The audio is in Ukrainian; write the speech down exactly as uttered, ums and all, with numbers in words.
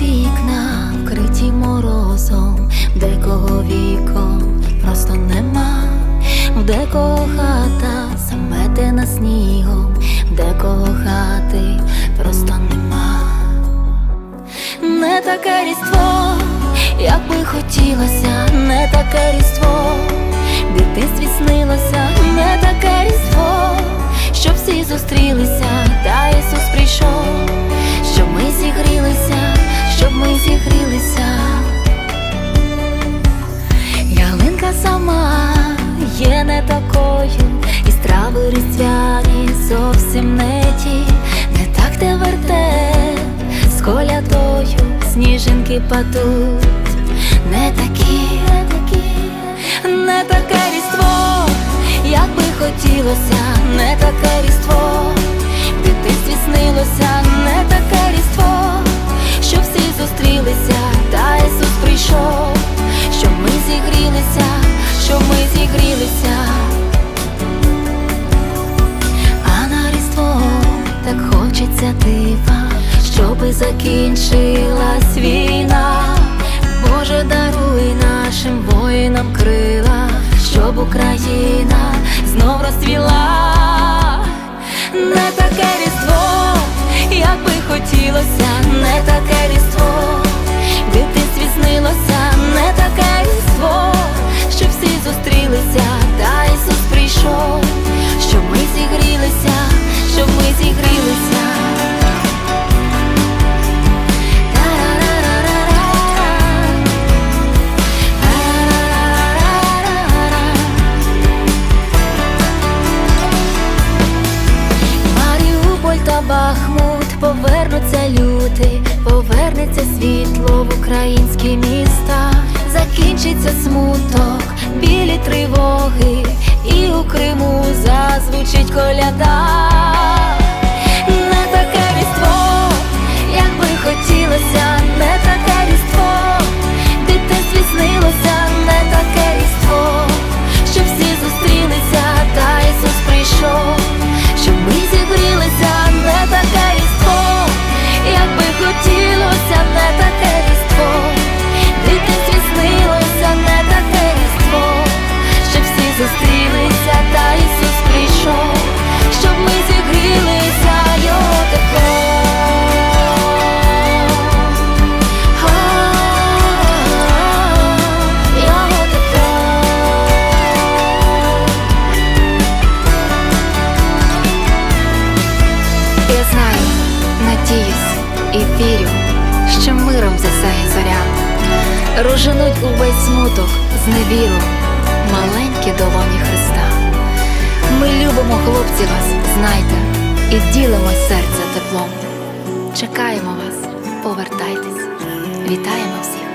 вікна вкриті морозом, декого вікон просто нема, в декого хата заметена снігом, в декого хати просто нема. Не таке Різдво, як би хотілося, не таке Різдво, в дитинстві снилося, не таке Різдво, щоб всі зустрілися, та Ісус прийшов, щоб ми зігрілися, щоб ми зігрілися. Ялинка сама є не такою, і страви різдвяні зовсім не ті, не так те вертеп з колядою, сніжинки падуть, не такі, не такі, не таке Різдво, як би хотілося, не таке Різдво, в дитинстві снилося, не таке Різдво, щоб всі зустрілися, та Ісус прийшов, щоб ми зігрілися, щоб ми зігрілися. А на Різдво так хочеться дива, щоби закінчилась війна. Боже, даруй нашим воїнам крила, щоб Україна знов розцвіла. Не таке Різдво, як би хотілося, не таке Різдво, в дитинстві снилося, не таке Різдво, щоб всі зустрілися, та Ісус прийшов, щоб ми зігрілися, щоб ми зігрілися. Бахмут, повернуться люди, повернеться світло в українські міста, закінчиться смуток, білі тривоги, і у Криму зазвучить коляда. Не таке Різдво, як би хотілося, не таке Різдво, в дитинстві снилося, не таке Різдво, щоб всі зустрілися, та Ісус прийшов, щоб ми зігрілися, не таке Різдво, як би хотілося, не таке Різдво, в дитинстві снилося, не таке Різдво, щоб всі зустрілися, та Ісус прийшов, щоб ми зігрілися, Його тепло. Його тепло. Я знаю, надіюсь і вірю, що миром засяє зоря, розженуть увесь смуток, зневіру, маленькі долоні Христа. Ми любимо, хлопці, вас, знайте, і ділимось серце теплом. Чекаємо вас, повертайтесь, вітаємо всіх.